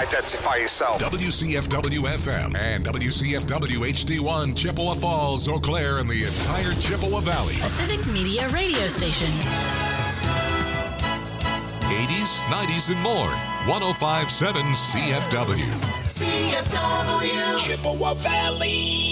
identify yourself. WCFW-FM and WCFW-HD1, Chippewa Falls, Eau Claire, and the entire Chippewa Valley. A Civic Media radio station. 80s, 90s, and more. 105.7 CFW. CFW. Chippewa Valley.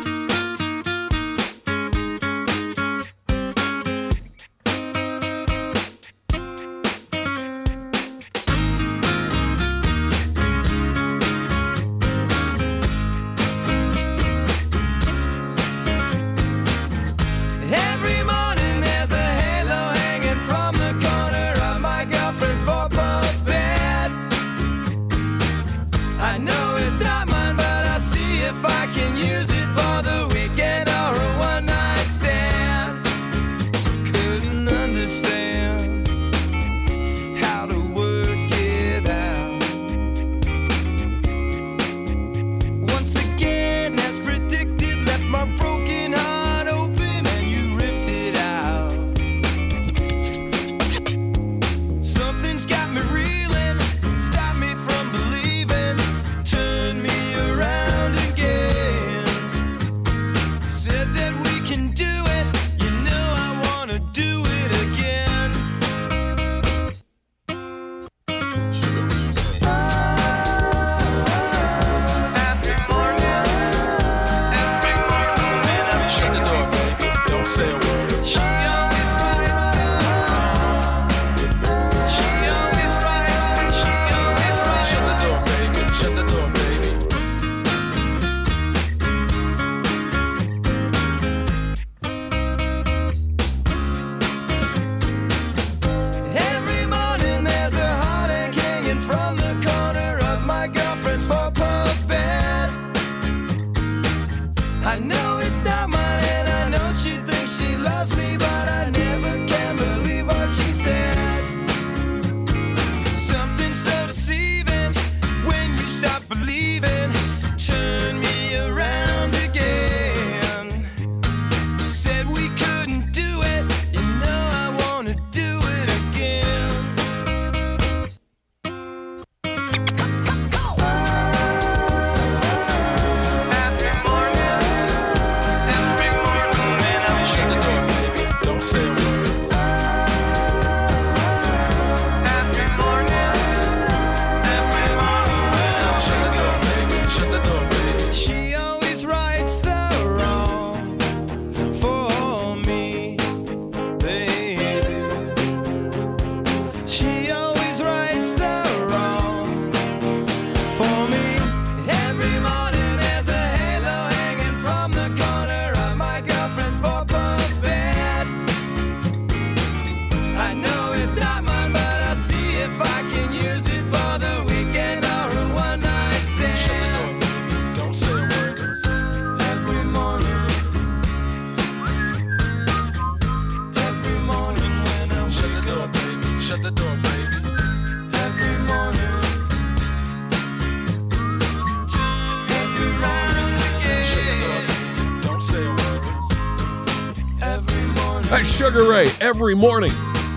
Sugar Ray, every morning.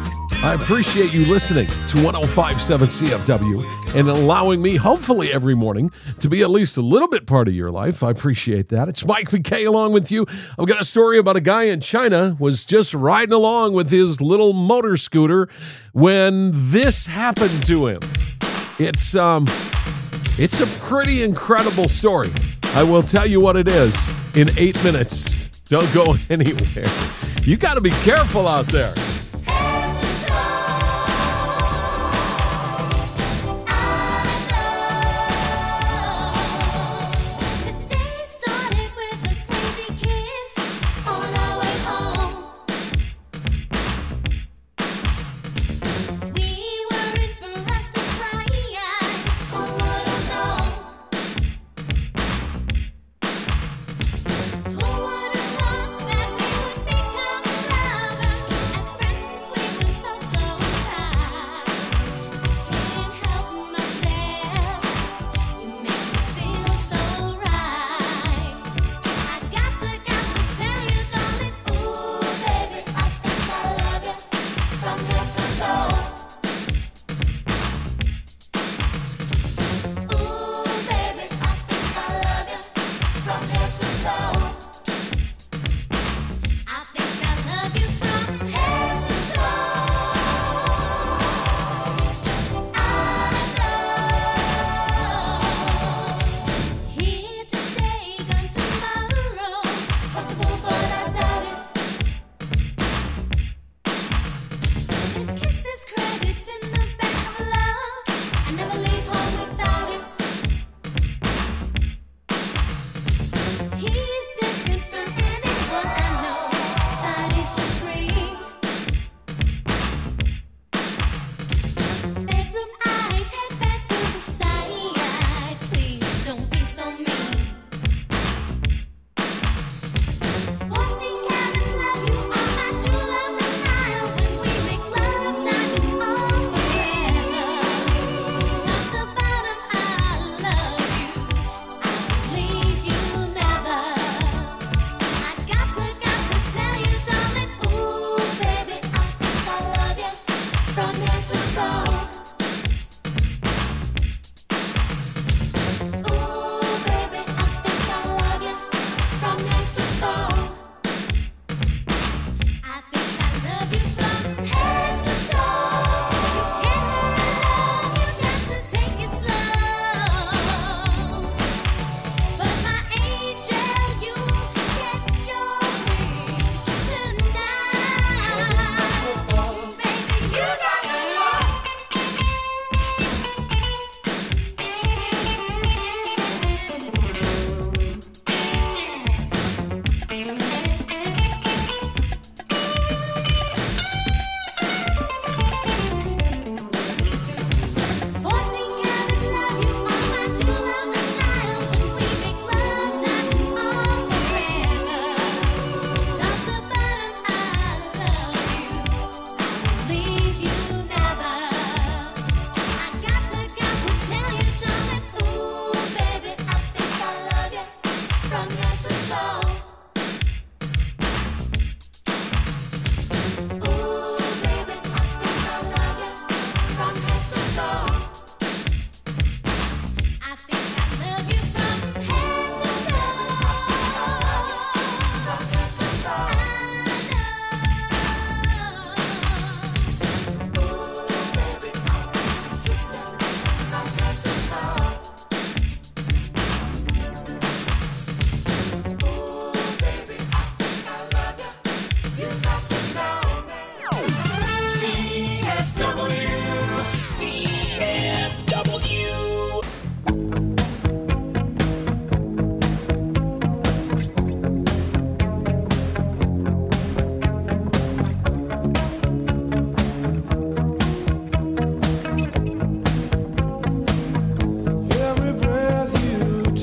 I appreciate you listening to 105.7 CFW and allowing me, hopefully every morning, to be at least a little bit part of your life. I appreciate that. It's Mike McKay along with you. I've got a story about a guy in China was just riding along with his little motor scooter when this happened to him. It's a pretty incredible story. I will tell you what it is in 8 minutes. Don't go anywhere. You got to be careful out there. As friends.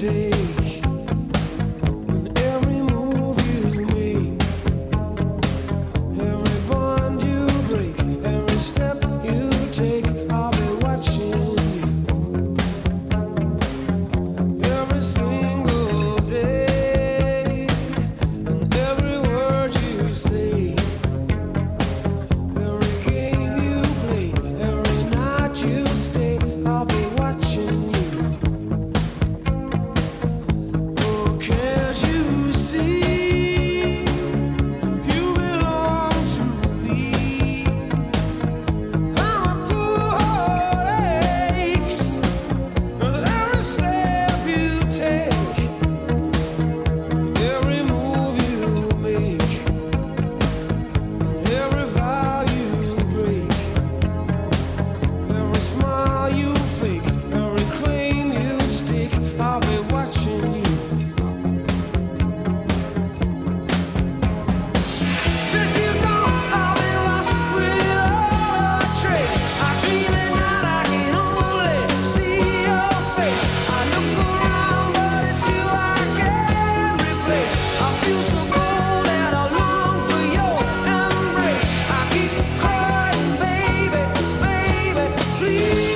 take, and every move you make, every bond you break, every step you take, I'll be watching you every single day, and every word you say, every game you play, every night you stay, I'll be watching you. Oh, can't you see? You belong to me. I'm a poor heartaches, and every step you take, every move you make, every vow you break, every smile you fake, every claim you stake, I'll be watching you. Since you're gone, I've been lost without a trace. I dream at night, I can only see your face. I look around, but it's you I can't replace. I feel so cold and I long for your embrace. I keep crying, baby, baby, please.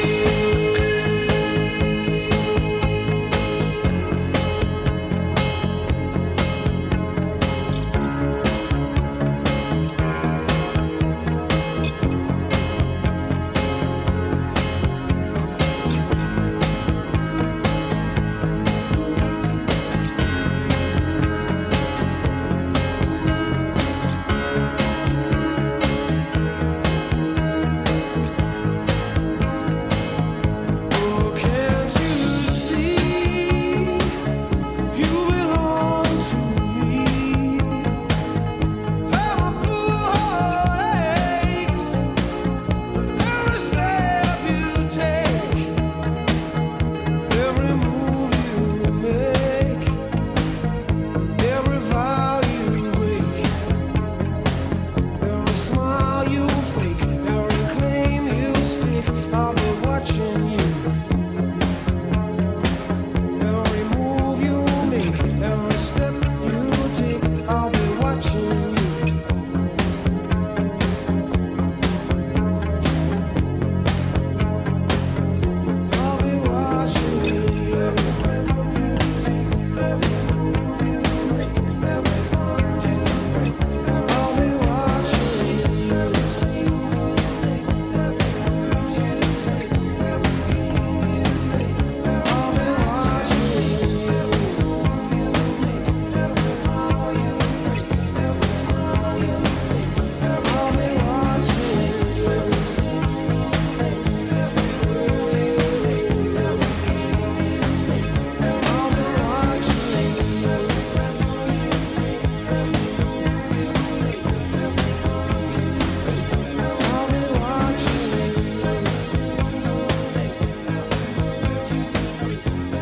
Oh, can't you see? You belong to me. I'm a poor heartaches, with every step you take, every move you make, and every vow you break, every smile you fake, every claim you stake, I'll be watching you. Every move you make, every step you take, I'll be watching you. I'll be watching you. Every breath you take, every move you make, every bond you break, I'll be watching you. Every single day, every word you say, every game you play, I'll be watching you. Every move you make, every vow you break, every smile you fake, I'll be watching you. Every single day, every word you say, every game you play, I'll be watching you. Every breath you take, every move you make, every bond you break, I'll be watching you. Every single day, every word you say,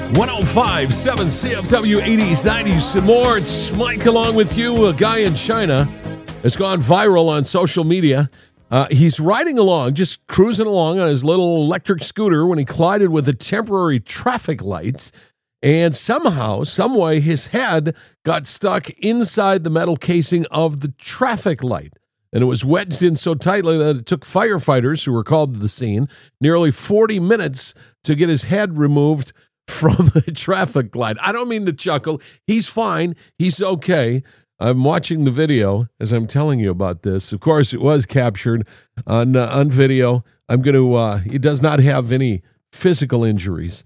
105.7 CFW 80s, 90s, and more. It's Mike along with you. A guy in China has gone viral on social media. He's riding along, just cruising along on his little electric scooter when he collided with the temporary traffic lights. And somehow, some way, his head got stuck inside the metal casing of the traffic light. And it was wedged in so tightly that it took firefighters, who were called to the scene, nearly 40 minutes to get his head removed from the traffic light. I don't mean to chuckle. He's fine. He's okay. I'm watching the video as I'm telling you about this. Of course, it was captured on video. I'm going to. He does not have any physical injuries.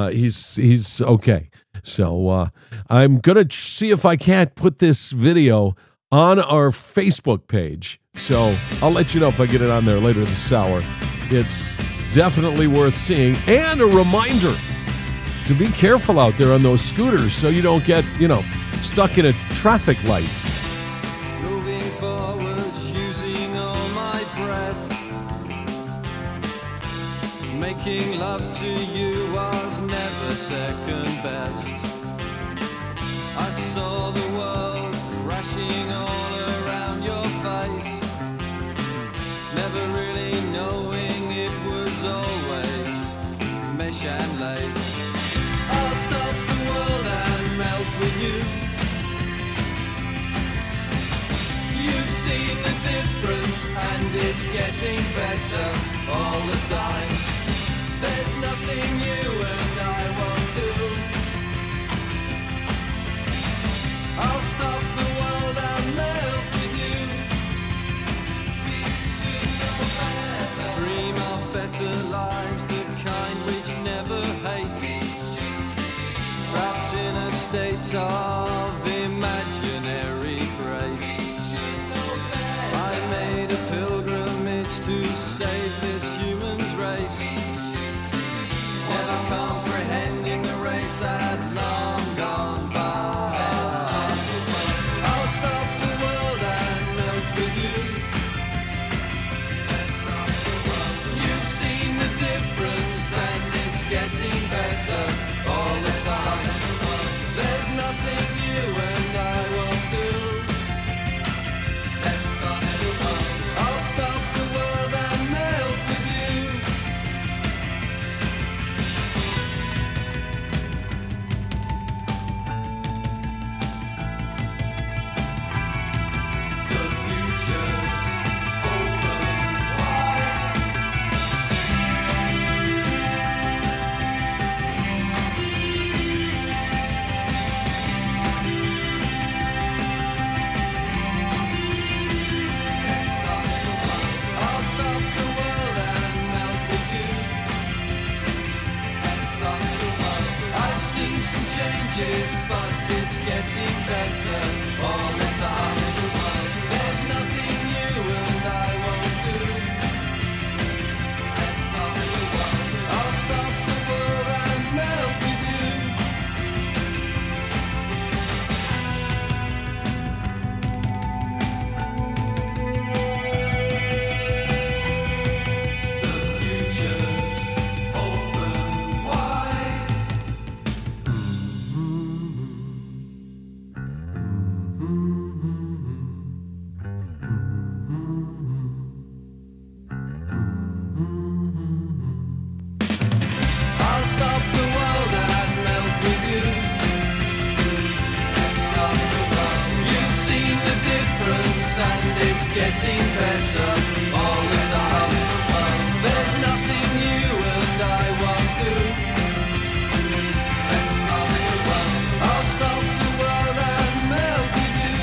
He's okay. So I'm going to see if I can't put this video on our Facebook page. So I'll let you know if I get it on there later this hour. It's definitely worth seeing, and a reminder to be careful out there on those scooters so you don't get, stuck in a traffic light. moving forwards, using all my breath. Making love to you was never second best. I saw the world crashing all around your face, never really knowing it was always mesh and lace. I'll stop the world you. You've seen the difference and it's getting better all the time. There's nothing you and I won't do. I'll stop the world and melt with you. We should know better. Dream of better lives, the kind which never hate. Trapped in a state of imaginary grace. I made a pilgrimage to save this human's race. Never comprehending the race that long gone by. I'll stop the world and melt with you. You've seen the difference and it's getting better all the time. There's nothing you and I won't do. I'll stop the world and melt with you. The future's open wide. I'll stop the world and melt with you. I've seen some changes, but it's getting better all the time. There's nothing you and I won't do. I'll stop the world and melt with you. The future's open wide. I'll stop the world and melt with you. You've seen the difference and it's getting better all the time. There's nothing you and I won't do. I'll stop the world and melt with you.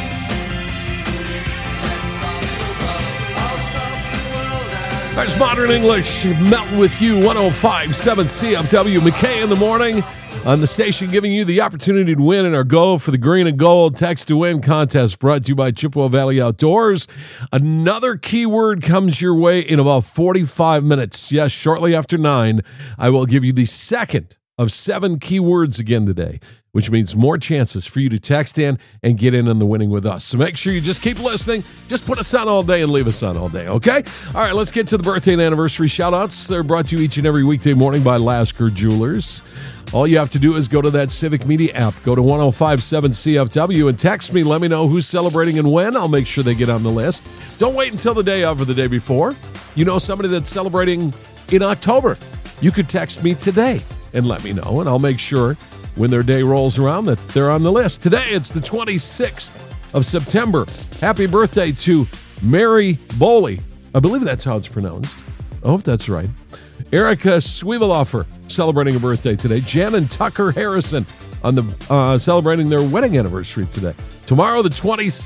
I'll stop the world and There's Modern English, Melt With You, 105.7 CFW. McKay in the morning on the station, giving you the opportunity to win in our Go for the Green and Gold Text to Win contest, brought to you by Chippewa Valley Outdoors. Another keyword comes your way in about 45 minutes. Yes, shortly after 9, I will give you the second of 7 keywords again today, which means more chances for you to text in and get in on the winning with us. So make sure you just keep listening. Just put us on all day and leave us on all day, okay? All right, let's get to the birthday and anniversary shout-outs. They're brought to you each and every weekday morning by Lasker Jewelers. All you have to do is go to that Civic Media app, go to 105.7 CFW, and text me. Let me know who's celebrating and when. I'll make sure they get on the list. Don't wait until the day of or the day before. You know somebody that's celebrating in October. You could text me today and let me know, and I'll make sure when their day rolls around that they're on the list. Today, it's the 26th of September. Happy birthday to Mary Boley. I believe that's how it's pronounced. I hope that's right. Erica Sweeveloffer celebrating a birthday today. Jan and Tucker Harrison on the celebrating their wedding anniversary today. Tomorrow, the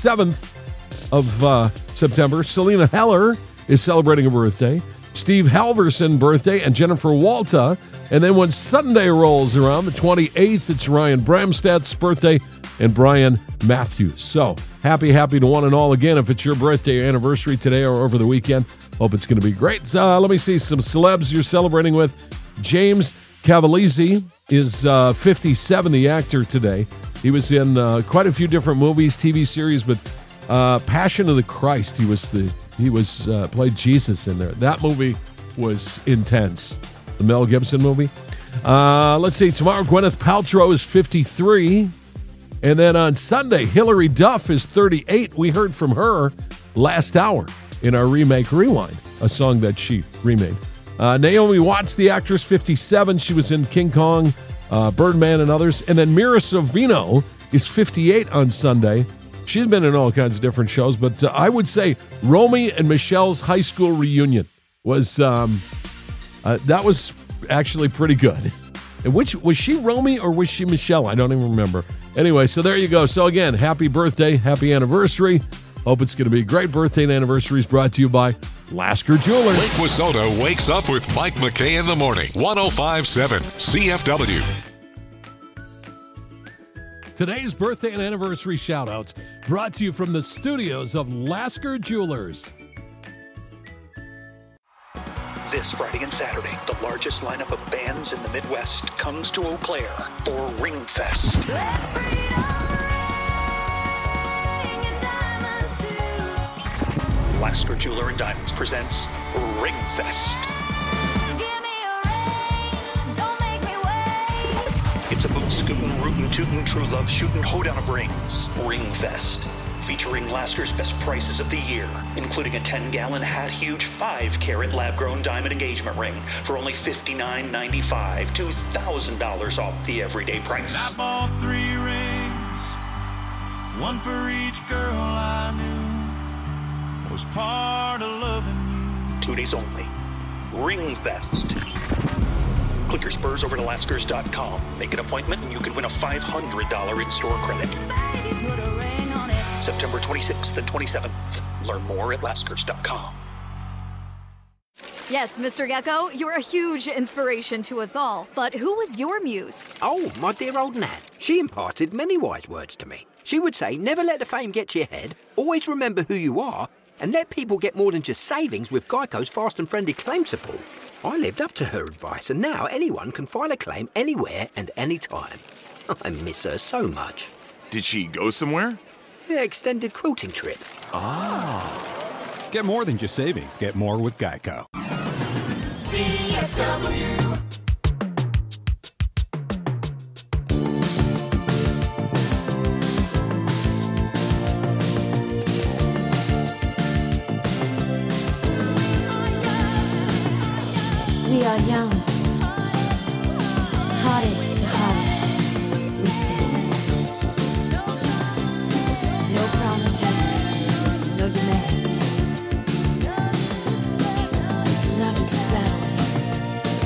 27th of September, Selena Heller is celebrating a birthday. Steve Halverson birthday, and Jennifer Walta. And then when Sunday rolls around, the 28th, it's Ryan Bramstadt's birthday and Brian Matthews. So happy to one and all again if it's your birthday or anniversary today or over the weekend. Hope it's going to be great. Let me see some celebs you're celebrating with. James Cavallese is 57, the actor today. He was in quite a few different movies, TV series, but Passion of the Christ, he was played Jesus in there. That movie was intense. The Mel Gibson movie. Let's see. Tomorrow, Gwyneth Paltrow is 53. And then on Sunday, Hillary Duff is 38. We heard from her last hour in our Remake Rewind, a song that she remade. Naomi Watts, the actress, 57. She was in King Kong, Birdman, and others. And then Mira Sorvino is 58 on Sunday. She's been in all kinds of different shows, but I would say Romy and Michelle's high school reunion was that was actually pretty good. And which was she Romy or was she Michelle? I don't even remember. Anyway, so there you go. So again, happy birthday, happy anniversary. Hope it's going to be a great birthday and anniversaries brought to you by Lasker Jewelers. Lake Wissota wakes up with Mike McKay in the morning. 105.7 CFW. Today's birthday and anniversary shout-outs brought to you from the studios of Lasker Jewelers. This Friday and Saturday, the largest lineup of bands in the Midwest comes to Eau Claire for Ringfest. Lasker Jeweler and Diamonds presents Ringfest. It's a boot scootin', rootin', tootin', true love shootin', hoedown of rings. Ringfest. Featuring Lasker's best prices of the year, including a 10-gallon hat huge 5-carat lab-grown diamond engagement ring for only $59.95, $2,000 off the everyday price. I bought 3 rings, one for each girl I knew, was part of loving you. 2 days only. Ringfest. Click your spurs over to Laskers.com. Make an appointment and you could win a $500 in-store credit. September 26th and 27th. Learn more at Laskers.com. Yes, Mr. Gecko, you're a huge inspiration to us all. But who was your muse? Oh, my dear old Nan. She imparted many wise words to me. She would say, never let the fame get to your head, always remember who you are, and let people get more than just savings with Geico's fast and friendly claim support. I lived up to her advice, and now anyone can file a claim anywhere and anytime. I miss her so much. Did she go somewhere? Yeah, extended quilting trip. Ah. Get more than just savings. Get more with Geico. CFW. We are young, hearted to heart, we stand. No promises, no demands. Love is a battlefield.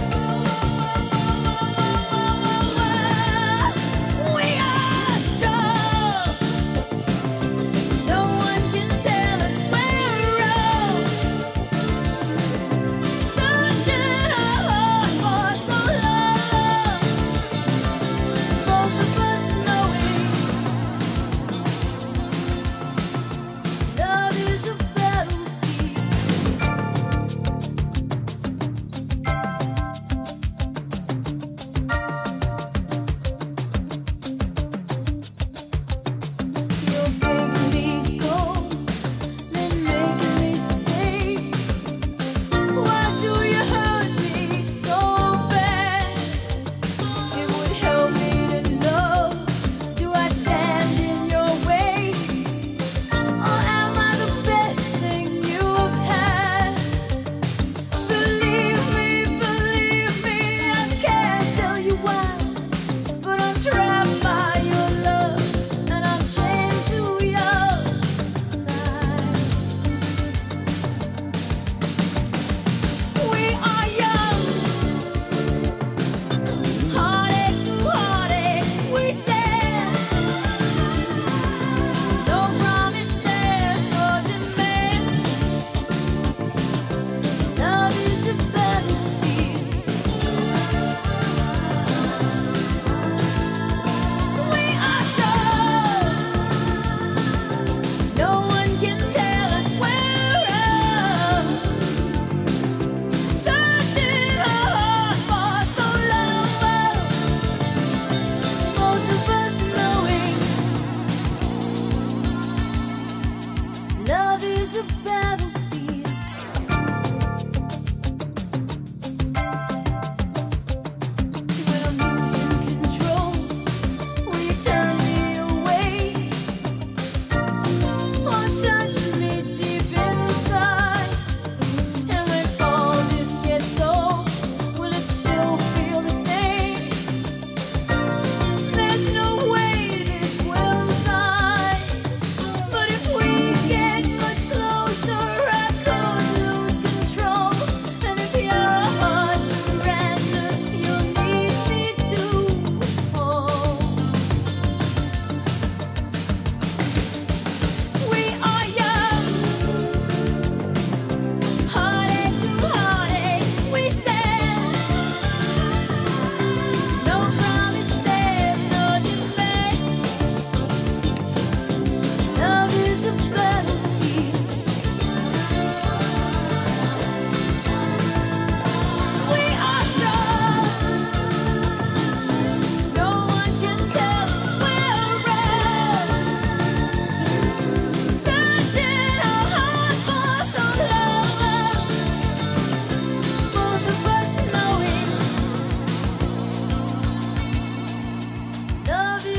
We are strong. No one can tell us we're wrong. Sunshine our hearts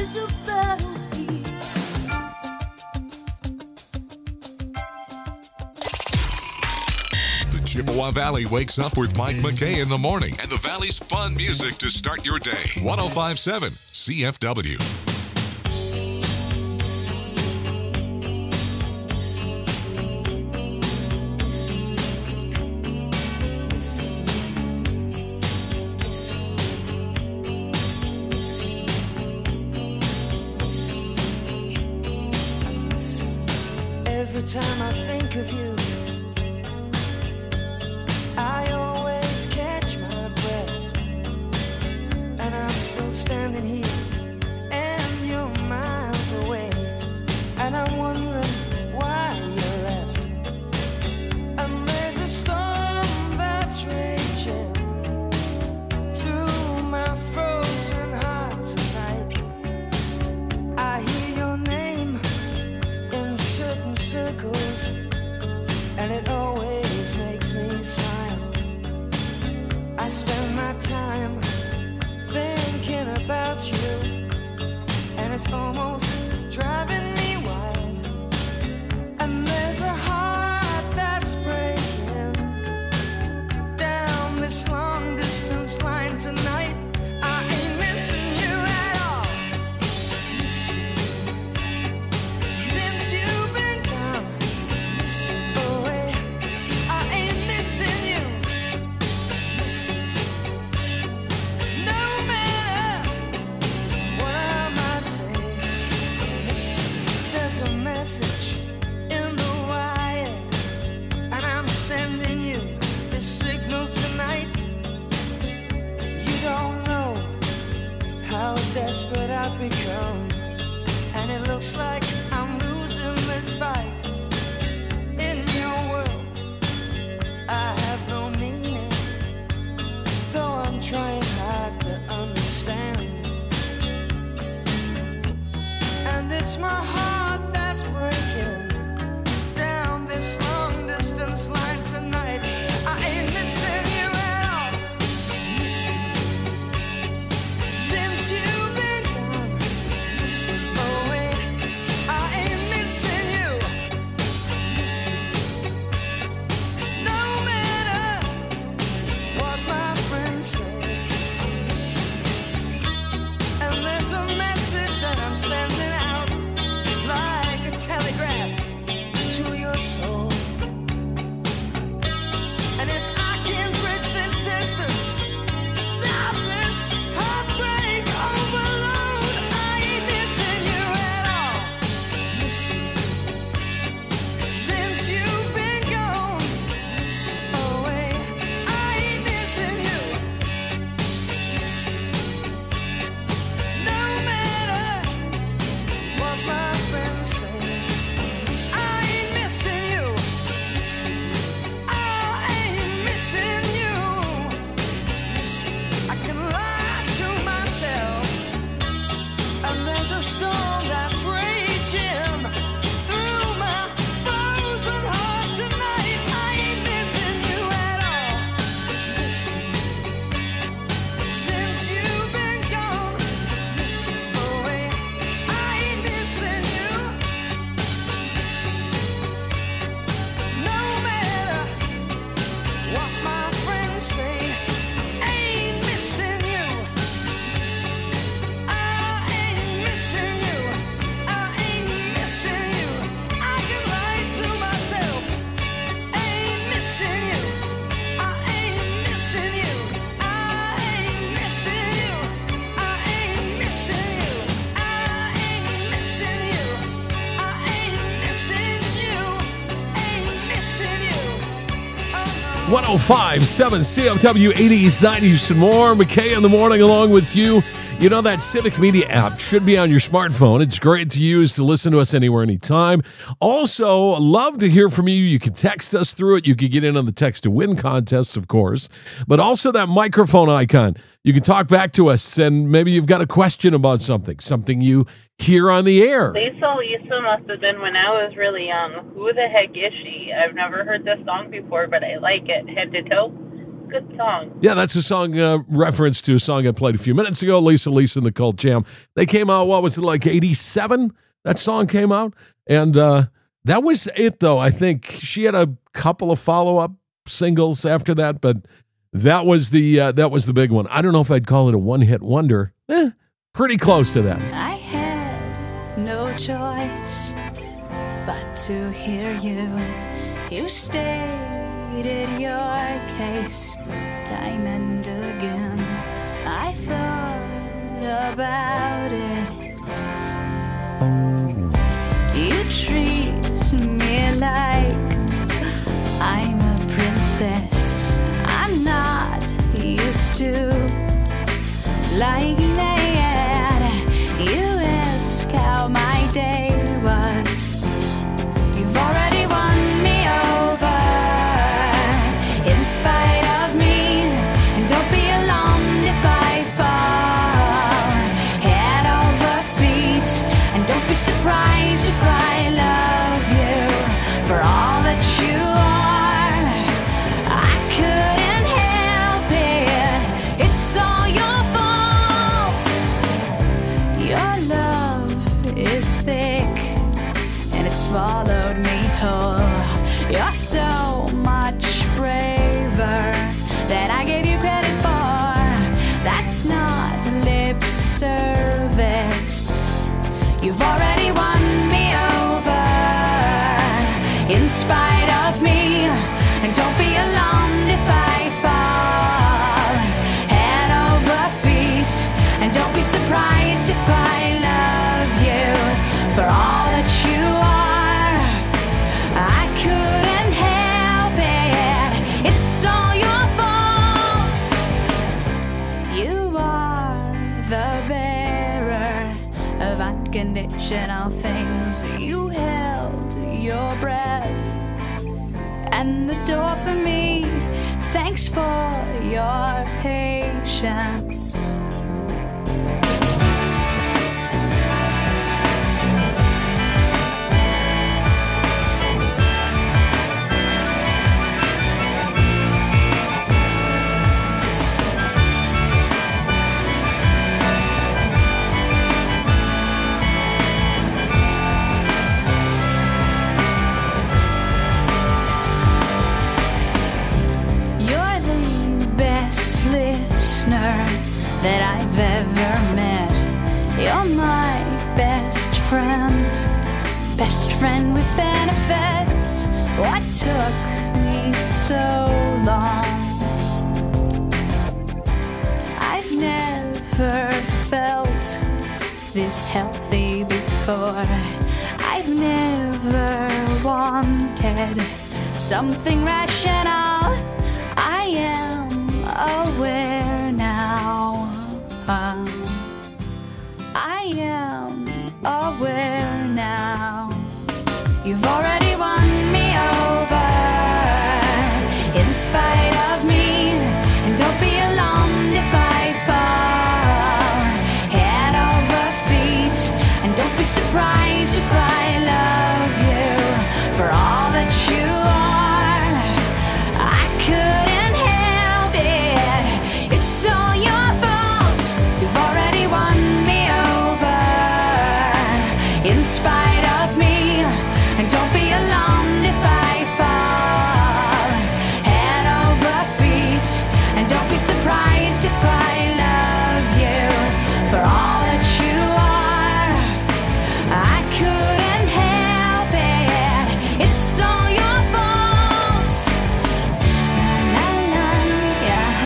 is a battlefield. The Chippewa Valley wakes up with Mike McKay in the morning and the Valley's fun music to start your day. 105.7 CFW. Every time I think of you, I always catch my breath. And I'm still standing here, and you're miles away. And I'm wondering why you left. And there's a storm that's raging through my frozen heart tonight. I hear your name in certain circles, and it always makes me smile. I spend my time thinking about you, and it's almost driving me wild. And there's a heart that's breaking down this long distance line tonight. I ain't missing you at all. Since you've been gone away, I ain't missing you. No matter what I might say, there's a message in the wire, and I'm sending you this signal tonight. You don't know how desperate I've become, and it looks like I'm losing this fight. In your world, I have no meaning, though I'm trying hard to understand. And it's my heart that's breaking down this long distance line tonight. I ain't missing you at all. Since you've been gone away, I ain't missing you. No matter what my friends say. And there's a message that I'm sending out like a telegraph to your soul. And if I can bridge this distance, stop this heartbreak overload, I ain't missing you at all. Since you've been gone away, I ain't missing you. No matter what my friends say, I ain't missing you. I ain't missing you. I can lie to myself, and there's a storm that's raging through my frozen heart tonight. I ain't missing you at all. Since you've been gone away, I ain't missing you. No matter what my friends say, ain't missing you. I ain't missing you. I ain't missing you. I can lie to myself. Ain't missing you. I ain't missing you. I ain't missing you. I ain't missing you. I ain't missing you. I ain't missing you. Ain't missing you. Oh no. 105.7 CFW 80s, 90s, and more. McKay in the morning along with you. You know, that Civic Media app should be on your smartphone. It's great to use to listen to us anywhere, anytime. Also, love to hear from you. You can text us through it. You can get in on the text to win contests, of course. But also that microphone icon. You can talk back to us, and maybe you've got a question about something you hear on the air. Lisa must have been when I was really young. Who the heck is she? I've never heard this song before, but I like it. Head to toe. Good song. Yeah, that's a song reference to a song I played a few minutes ago, Lisa and the Cult Jam. They came out, what was it, like 87? That song came out. And that was it, though. I think she had a couple of follow-up singles after that, but that was the big one. I don't know if I'd call it a one-hit wonder. Pretty close to that. I had no choice but to hear you. You stated your case time and again. I thought about it. You treat me like I'm a princess. I'm not used to like that. You ask how my day was. You've already won me over in spite of me. And don't be alarmed if I fall head over feet. And don't be surprised if I love you for all that you are. I couldn't help it. It's all your fault. Your love is thick and it swallowed me whole. You're so much braver than I gave you credit for. That's not lip service. You've already won me over in spite of me. And don't be alarmed if I fall head over feet. And don't be surprised if I love you for all that you are. I couldn't help it. It's all your fault. You are the bearer of unconditional things. You held your breath and the door for me. Thanks for your patience. You're the best listener that I've ever met. You're my best friend with benefits. What took me so long? I've never felt this healthy before. I've never wanted something rational. I am aware now. I am aware now. You've already won me over in spite of me. And don't be alarmed if I fall head over feet. And don't be surprised if I love you for all that you are. I couldn't help it. It's all your fault. You've already won me over in spite of me. And don't be alarmed if I fall head over feet. And don't be surprised if I love you for all that you are. I couldn't help it. It's all your fault. La, la, yeah,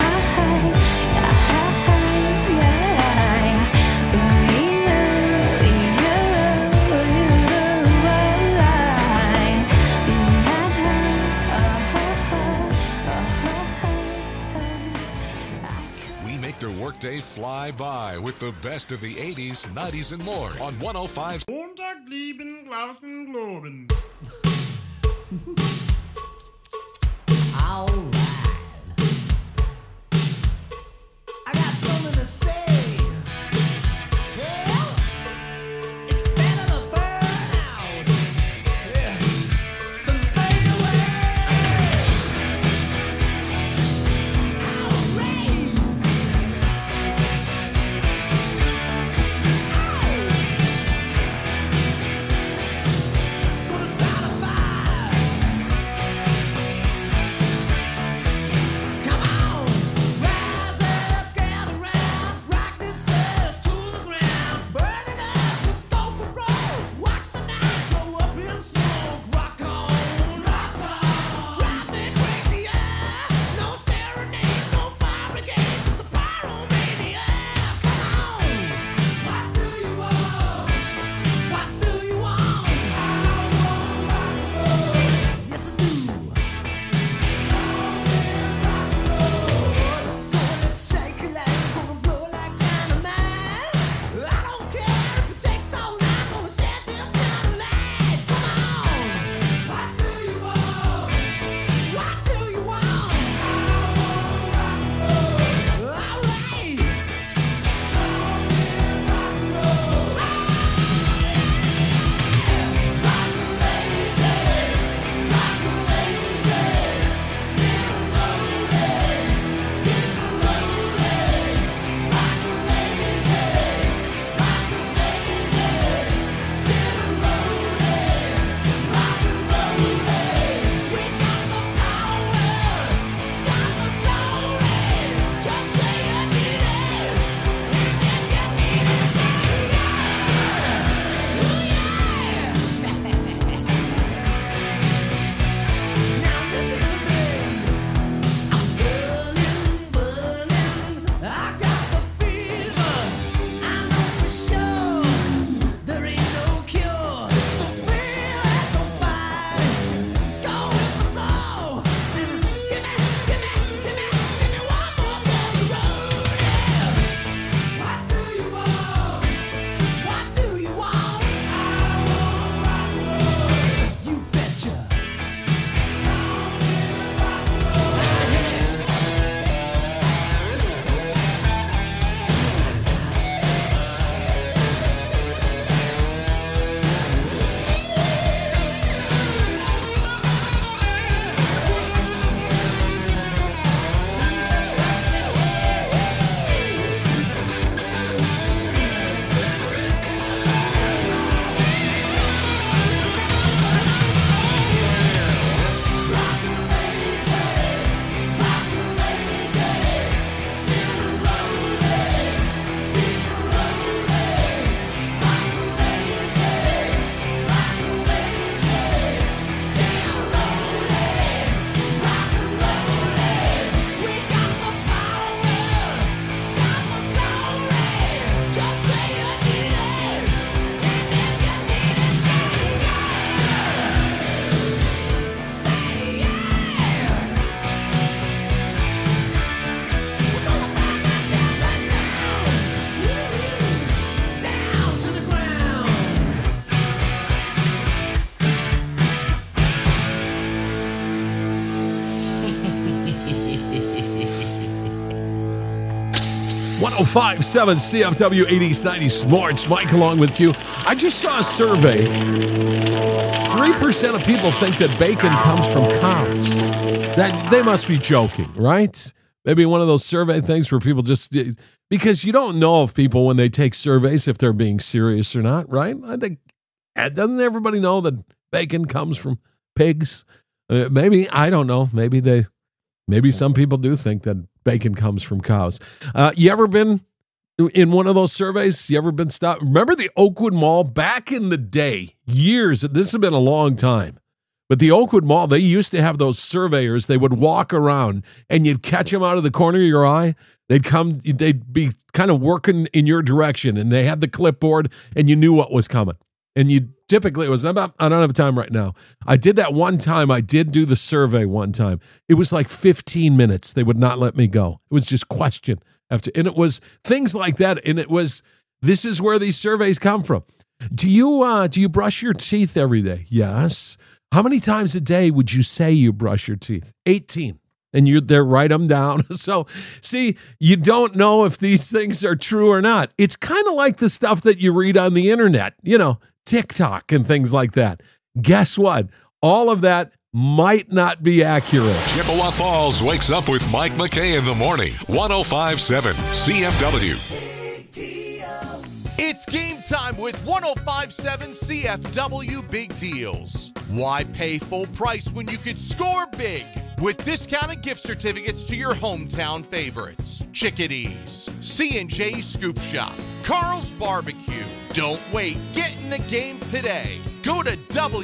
We make their workday fly by with the best of the 80s, 90s, and more on 105. Montag lieben Glauben globen. Alright. I got something to say. Yeah. It's better to burn out. Yeah. Than fade away. 1057 CFW 80s 90s Sports. Mike along with you. I just saw a survey. 3% of people think that bacon comes from cows. That they must be joking, right? Maybe one of those survey things where people just, because you don't know if people, when they take surveys, if they're being serious or not, right? I think, doesn't everybody know that bacon comes from pigs? Maybe, I don't know. Maybe some people do think that bacon comes from cows. You ever been in one of those surveys? You ever been stopped? Remember the Oakwood Mall back in the day, years, this has been a long time. But the Oakwood Mall, they used to have those surveyors. They would walk around and you'd catch them out of the corner of your eye. They'd be kind of working in your direction and they had the clipboard and you knew what was coming. And you typically, I don't have time right now. I did that one time. I did do the survey one time. It was like 15 minutes. They would not let me go. It was just question after, and it was things like that. And it was, this is where these surveys come from. Do you brush your teeth every day? Yes. How many times a day would you say you brush your teeth? 18. And you're there, write them down. So, see, you don't know if these things are true or not. It's kind of like the stuff that you read on the internet, TikTok and things like that. Guess what? All of that might not be accurate. Chippewa Falls wakes up with Mike McKay in the morning. 105.7 CFW. It's game time with 105.7 CFW Big Deals. Why pay full price when you could score big with discounted gift certificates to your hometown favorites? Chickadees, C&J Scoop Shop, Carl's Barbecue. Don't wait. Get in the game today. Go to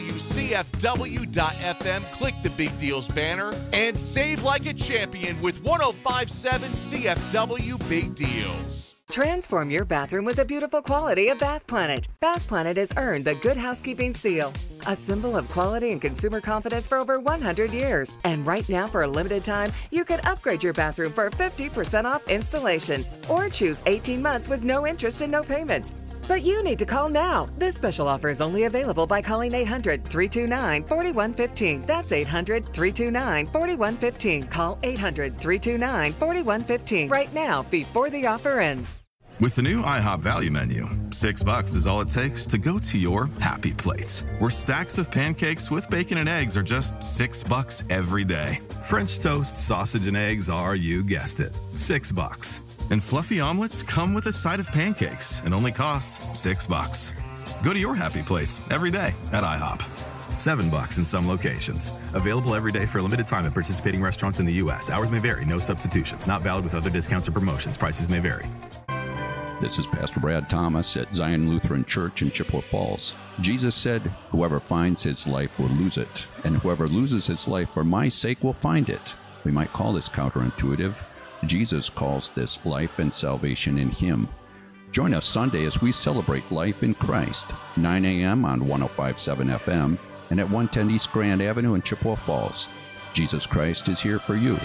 WCFW.FM, click the Big Deals banner, and save like a champion with 105.7 CFW Big Deals. Transform your bathroom with the beautiful quality of Bath Planet. Bath Planet has earned the Good Housekeeping Seal, a symbol of quality and consumer confidence for over 100 years. And right now, for a limited time, you can upgrade your bathroom for 50% off installation or choose 18 months with no interest and no payments. But you need to call now. This special offer is only available by calling 800-329-4115. That's 800-329-4115. Call 800-329-4115 right now before the offer ends. With the new IHOP value menu, $6 is all it takes to go to your happy plates, where stacks of pancakes with bacon and eggs are just $6 every day. French toast, sausage, and eggs are, you guessed it, $6. And fluffy omelets come with a side of pancakes and only cost $6. Go to your happy plates every day at IHOP. $7 in some locations. Available every day for a limited time at participating restaurants in the U.S. Hours may vary. No substitutions. Not valid with other discounts or promotions. Prices may vary. This is Pastor Brad Thomas at Zion Lutheran Church in Chippewa Falls. Jesus said, "Whoever finds his life will lose it, and whoever loses his life for my sake will find it." We might call this counterintuitive. Jesus calls this life and salvation in him. Join us Sunday as we celebrate life in Christ, 9 a.m. on 105.7 FM and at 110 East Grand Avenue in Chippewa Falls. Jesus Christ is here for you.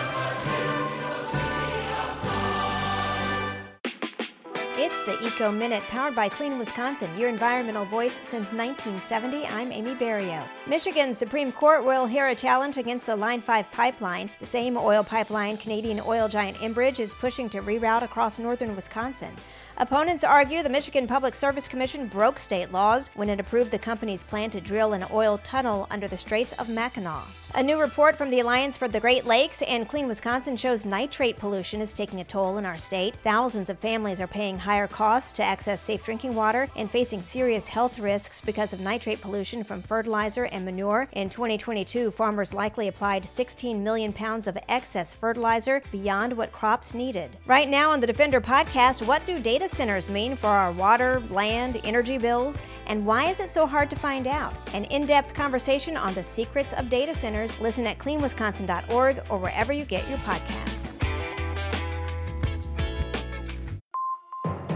It's the Eco Minute, powered by Clean Wisconsin, your environmental voice since 1970. I'm Amy Barrio. Michigan's Supreme Court will hear a challenge against the Line 5 pipeline. The same oil pipeline Canadian oil giant Enbridge is pushing to reroute across northern Wisconsin. Opponents argue the Michigan Public Service Commission broke state laws when it approved the company's plan to drill an oil tunnel under the Straits of Mackinac. A new report from the Alliance for the Great Lakes and Clean Wisconsin shows nitrate pollution is taking a toll in our state. Thousands of families are paying higher costs to access safe drinking water and facing serious health risks because of nitrate pollution from fertilizer and manure. In 2022, farmers likely applied 16 million pounds of excess fertilizer beyond what crops needed. Right now on the Defender podcast, what do data centers mean for our water, land, energy bills, and why is it so hard to find out? An in-depth conversation on the secrets of data centers. Listen at cleanwisconsin.org or wherever you get your podcasts.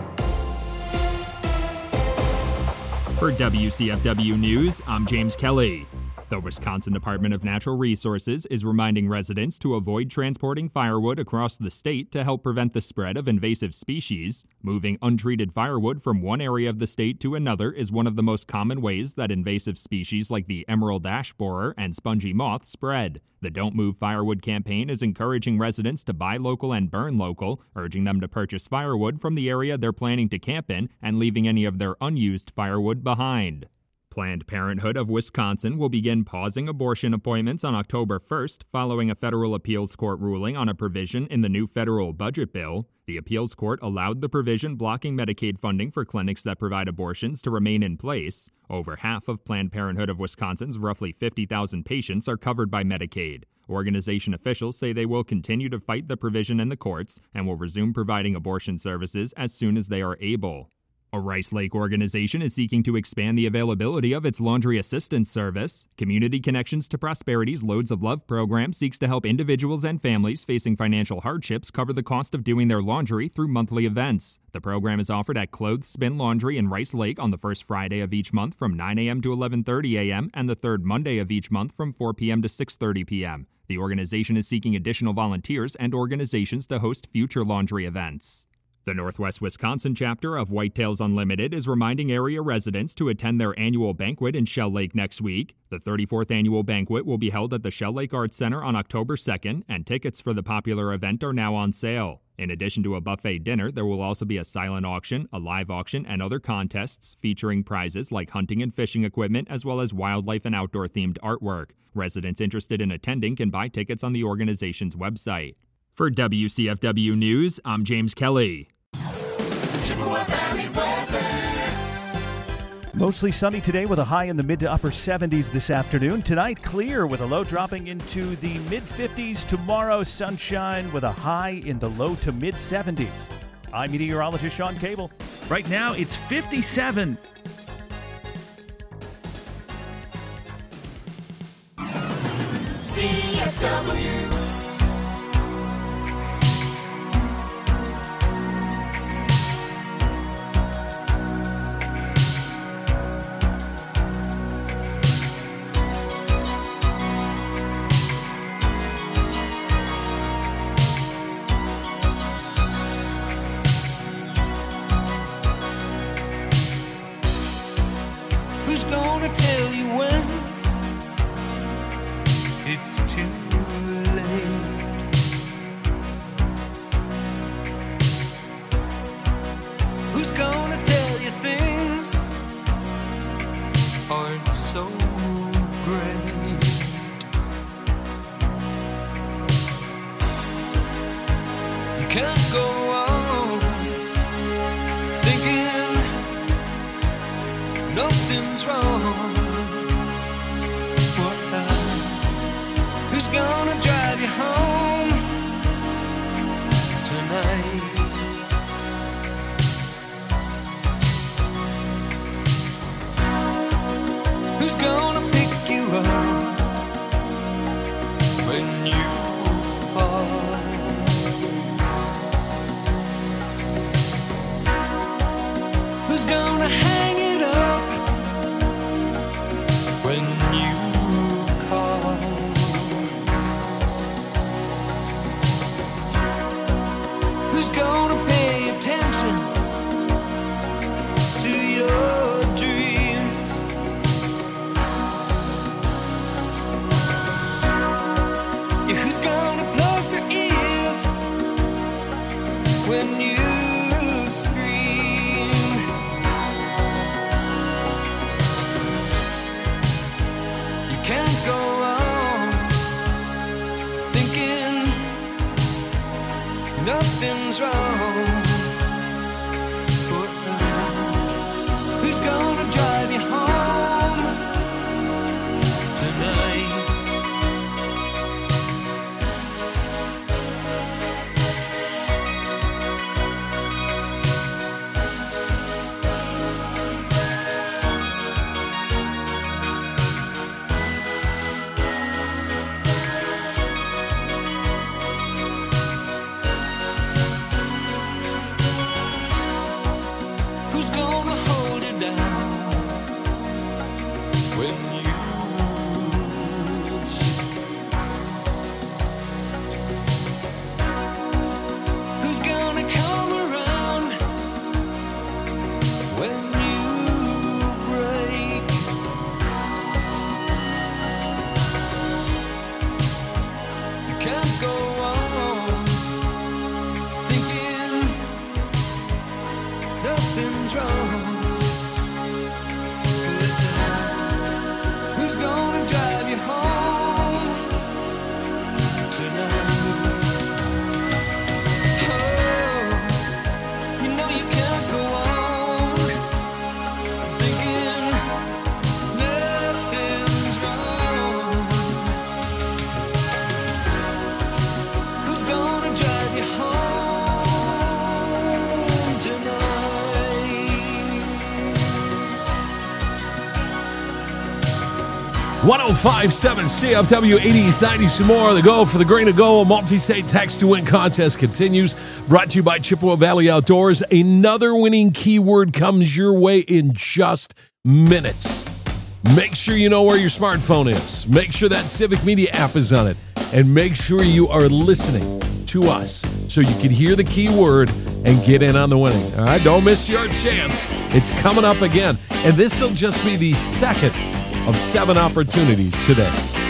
For WCFW News, I'm James Kelly. The Wisconsin Department of Natural Resources is reminding residents to avoid transporting firewood across the state to help prevent the spread of invasive species. Moving untreated firewood from one area of the state to another is one of the most common ways that invasive species like the emerald ash borer and spongy moth spread. The Don't Move Firewood campaign is encouraging residents to buy local and burn local, urging them to purchase firewood from the area they're planning to camp in and leaving any of their unused firewood behind. Planned Parenthood of Wisconsin will begin pausing abortion appointments on October 1st following a federal appeals court ruling on a provision in the new federal budget bill. The appeals court allowed the provision blocking Medicaid funding for clinics that provide abortions to remain in place. Over half of Planned Parenthood of Wisconsin's roughly 50,000 patients are covered by Medicaid. Organization officials say they will continue to fight the provision in the courts and will resume providing abortion services as soon as they are able. A Rice Lake organization is seeking to expand the availability of its laundry assistance service. Community Connections to Prosperity's Loads of Love program seeks to help individuals and families facing financial hardships cover the cost of doing their laundry through monthly events. The program is offered at Clothespin Laundry in Rice Lake on the first Friday of each month from 9 a.m. to 11:30 a.m. and the third Monday of each month from 4 p.m. to 6:30 p.m. The organization is seeking additional volunteers and organizations to host future laundry events. The Northwest Wisconsin chapter of Whitetails Unlimited is reminding area residents to attend their annual banquet in Shell Lake next week. The 34th annual banquet will be held at the Shell Lake Arts Center on October 2nd, and tickets for the popular event are now on sale. In addition to a buffet dinner, there will also be a silent auction, a live auction, and other contests featuring prizes like hunting and fishing equipment as well as wildlife and outdoor-themed artwork. Residents interested in attending can buy tickets on the organization's website. For WCFW News, I'm James Kelly. Chippewa Valley weather. Mostly sunny today with a high in the mid to upper 70s this afternoon. Tonight, clear with a low dropping into the mid-50s. Tomorrow, sunshine with a high in the low to mid-70s. I'm meteorologist Sean Cable. Right now, it's 57. CFW. Who's gonna tell you when it's too late? Who's gonna tell you things aren't so great? You can't go on thinking nothing's wrong. Who's gonna drive you home tonight? Who's gonna pick you up when you fall? Who's gonna hang it up when you call? Who's gonna pay attention to your dreams? Yeah, who's gonna plug their ears when you scream? You can't go on thinking nothing's wrong. Who's gonna drive you home tonight? 105.7 CFW, 80s, 90s, and more. The Go for the Green to Go, a multi-state text to win contest continues. Brought to you by Chippewa Valley Outdoors. Another winning keyword comes your way in just minutes. Make sure you know where your smartphone is. Make sure that Civic Media app is on it. And make sure you are listening to us so you can hear the keyword and get in on the winning. All right, don't miss your chance. It's coming up again. And this will just be the second of 7 opportunities today.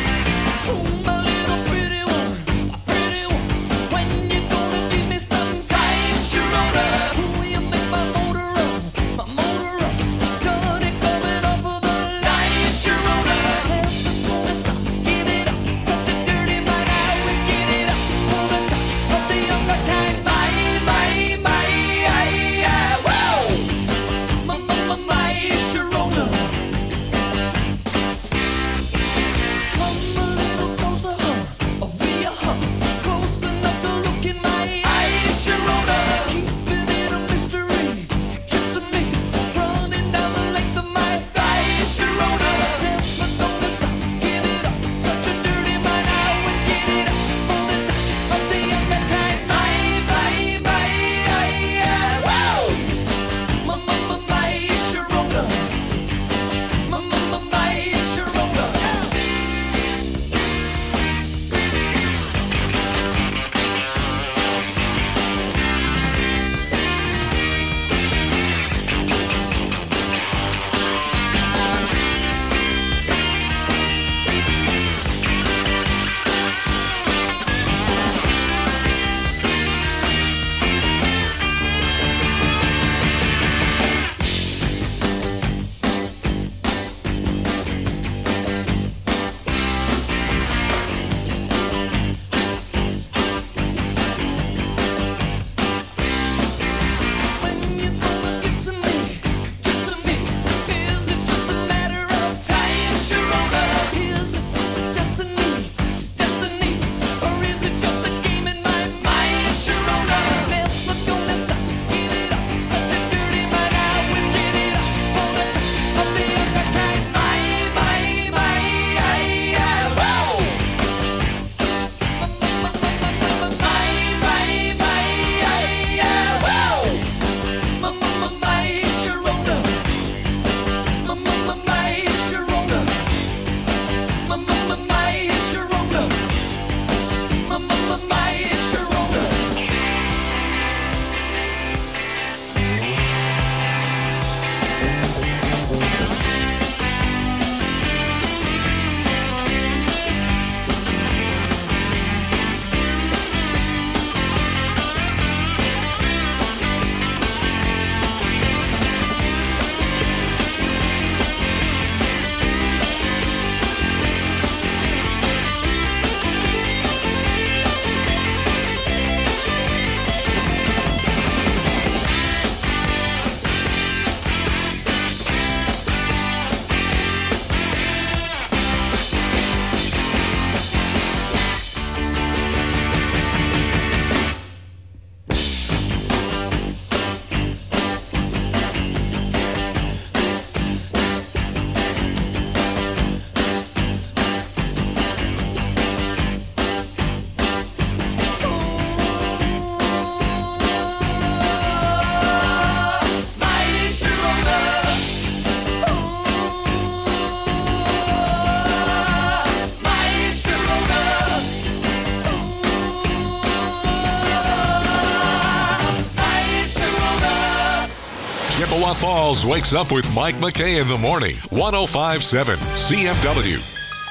Chippewa Falls wakes up with Mike McKay in the morning. 105.7 CFW.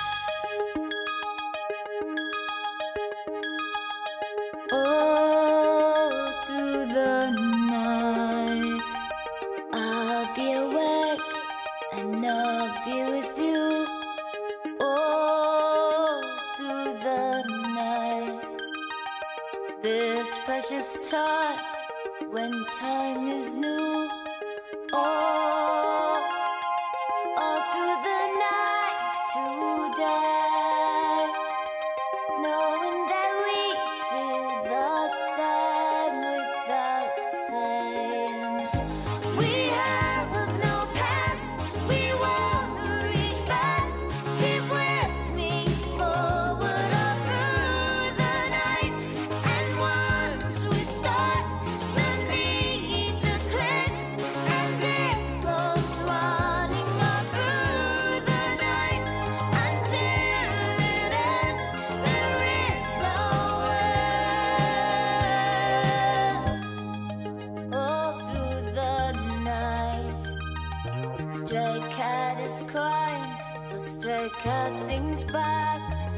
All through the night, I'll be awake and I'll be with you. All through the night, this precious time when time is new. All through the night today, knowing that we feel the same without saying. We have no past, we wanna reach back, keep stray cat is crying, so stray cat sings back.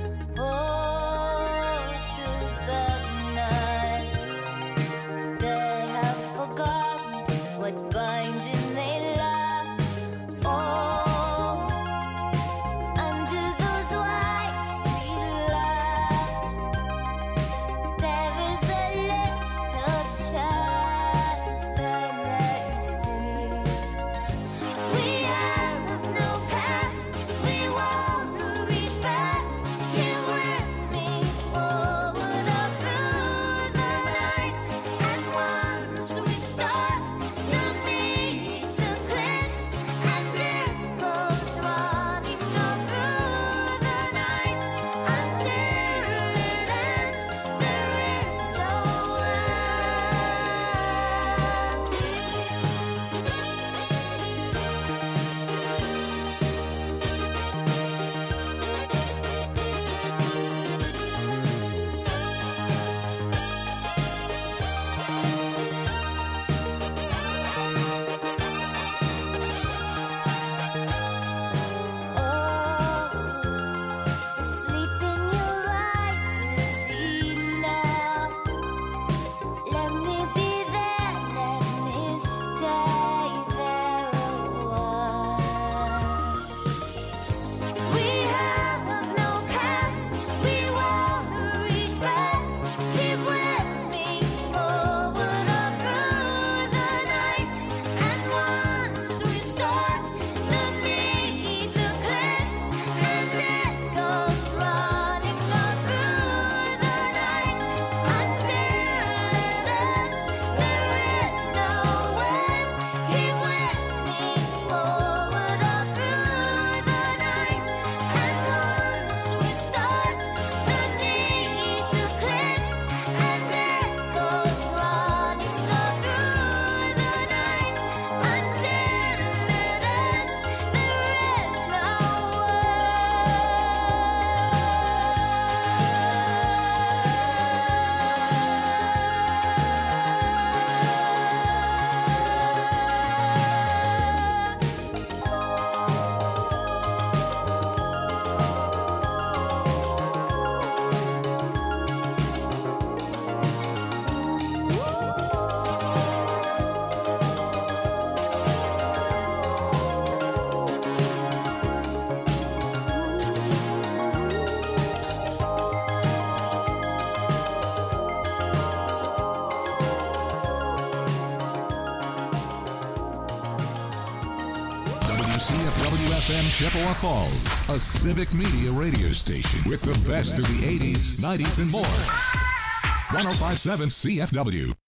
Oh, through the night, they have forgotten what binding they lack. Oh, under those white sweet laps, there is a little chance they may see. We have no past, we won't reach back. Here with me, forward or through the night. And once we start, no need to clench, and it goes running all through the night until it ends. There is no sleep in your eyes is enough. Let me be there, let me stay there a while. We have no past, we won't reach back. Keep with me, forward or through the night. And once we start, no need to clench, and it goes running all through the night until it ends. There is no end. Keep with me, forward or through the night. And once we start, no need to clench, and it goes running all through the night until it ends. There is no WCFW-FM Chippewa Falls, a civic media radio station with the best of the 80s, 90s, and more. 105.7 CFW.